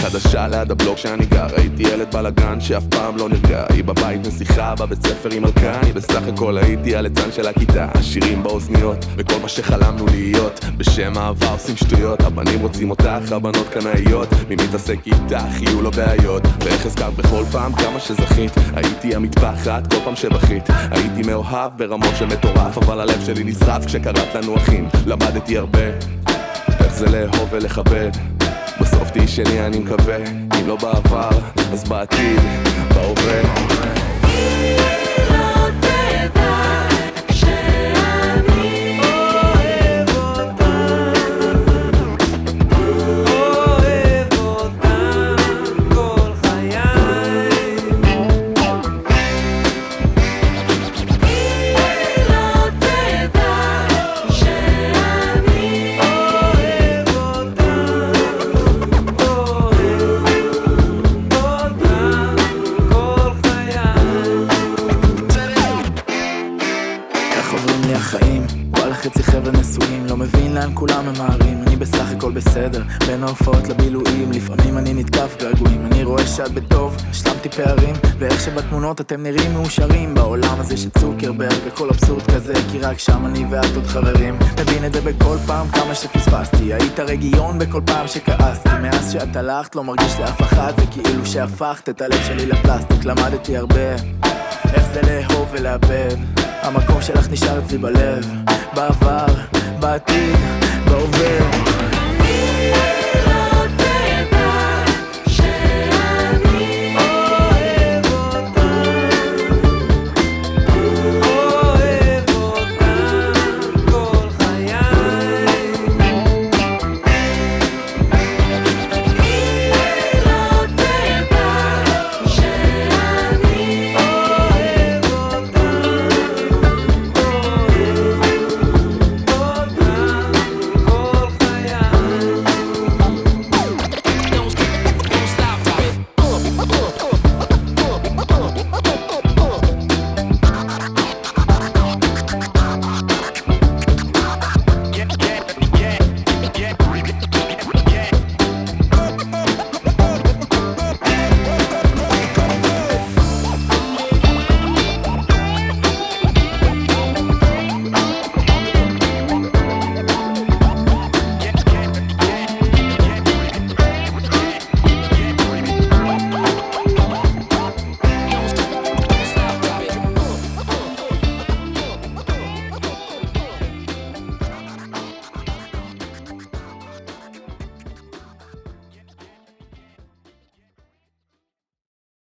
חדשה ליד הבלוק שאני גר, הייתי ילד בלגן שאף פעם לא נרגע. היא בבית נסיכה, בבית ספר עם מלכה, אני בסך הכל הייתי הליצן של הכיתה. השירים באוזניות וכל מה שחלמנו להיות, בשם אהבה עושים שטויות. הבנים רוצים אותך, הבנות קנאיות, מי מתעסק איתך, יהיו לו בעיות. ואיך הזכרת בכל פעם כמה שזכית, הייתי המטפחת כל פעם שבכית. הייתי מאוהב ברמות של מטורף, אבל הלב שלי נשרף כשקראת לנו אחים. למדתי הרבה איך זה לאהוב ולכבד, בסוף תהי שלי אני מקווה, אם לא בעבר אז בעתיד, בהווה. החיים, וואלה חצי חבר'ה נשואים, לא מבין לאן כולם ממהרים. אני בסך הכל בסדר, בין ההופעות לבילויים, לפעמים אני נתקף געגועים. אני רואה שאת בטוב, השלמתי פערים, ואיך שבתמונות אתם נראים מאושרים. בעולם הזה שצוקרברג, הכל אבסורד כזה, כי רק שם אני ואת עוד חברים. מבין את זה בכל פעם כמה שפספסתי, היית רגיון בכל פעם שכעסתי. מאז שאת הלכת לא מרגיש לאף אחת, זה כאילו שהפכת את הלב שלי לפלסטיק. למדתי הרבה איך זה לאהוב ולאבד, המקום שלך נשאר אצלי בלב,